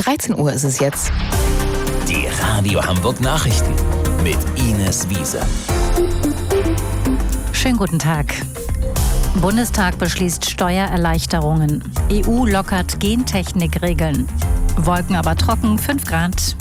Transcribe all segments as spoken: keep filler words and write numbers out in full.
dreizehn Uhr ist es jetzt. Die Radio Hamburg Nachrichten mit Ines Wiese. Schönen guten Tag. Bundestag beschließt Steuererleichterungen. E U lockert Gentechnikregeln. Wolken aber trocken, fünf Grad.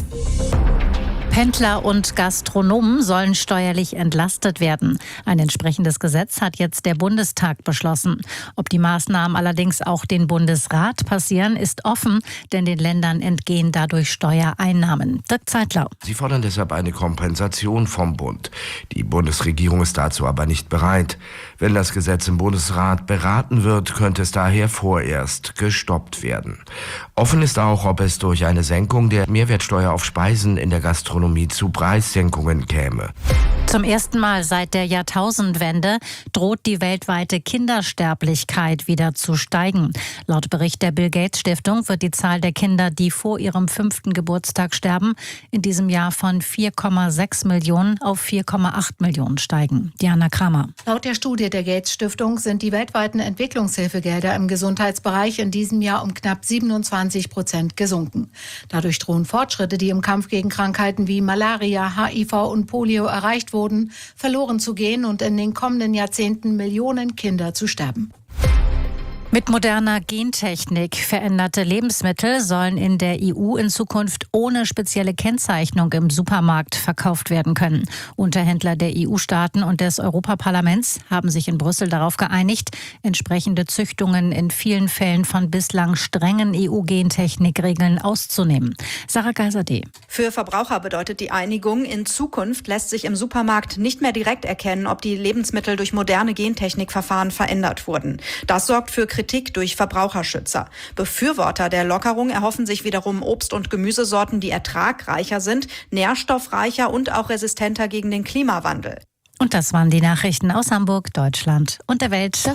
Pendler und Gastronomen sollen steuerlich entlastet werden. Ein entsprechendes Gesetz hat jetzt der Bundestag beschlossen. Ob die Maßnahmen allerdings auch den Bundesrat passieren, ist offen, denn den Ländern entgehen dadurch Steuereinnahmen. Dirk Zeitler. Sie fordern deshalb eine Kompensation vom Bund. Die Bundesregierung ist dazu aber nicht bereit. Wenn das Gesetz im Bundesrat beraten wird, könnte es daher vorerst gestoppt werden. Offen ist auch, ob es durch eine Senkung der Mehrwertsteuer auf Speisen in der Gastronomie zu Preissenkungen käme. Zum ersten Mal seit der Jahrtausendwende droht die weltweite Kindersterblichkeit wieder zu steigen. Laut Bericht der Bill-Gates-Stiftung wird die Zahl der Kinder, die vor ihrem fünften Geburtstag sterben, in diesem Jahr von vier Komma sechs Millionen auf vier Komma acht Millionen steigen. Diana Kramer. Laut der Studie der Gates-Stiftung sind die weltweiten Entwicklungshilfegelder im Gesundheitsbereich in diesem Jahr um knapp siebenundzwanzig Prozent gesunken. Dadurch drohen Fortschritte, die im Kampf gegen Krankheiten wie Malaria, H I V und Polio erreicht wurden, verloren zu gehen und in den kommenden Jahrzehnten Millionen Kinder zu sterben. Mit moderner Gentechnik veränderte Lebensmittel sollen in der E U in Zukunft ohne spezielle Kennzeichnung im Supermarkt verkauft werden können. Unterhändler der E U-Staaten und des Europaparlaments haben sich in Brüssel darauf geeinigt, entsprechende Züchtungen in vielen Fällen von bislang strengen E U-Gentechnikregeln auszunehmen. Sarah Geiser-D. Für Verbraucher bedeutet die Einigung, in Zukunft lässt sich im Supermarkt nicht mehr direkt erkennen, ob die Lebensmittel durch moderne Gentechnikverfahren verändert wurden. Das sorgt für Kritik durch Verbraucherschützer. Befürworter der Lockerung erhoffen sich wiederum Obst- und Gemüsesorten, die ertragreicher sind, nährstoffreicher und auch resistenter gegen den Klimawandel. Und das waren die Nachrichten aus Hamburg, Deutschland und der Welt.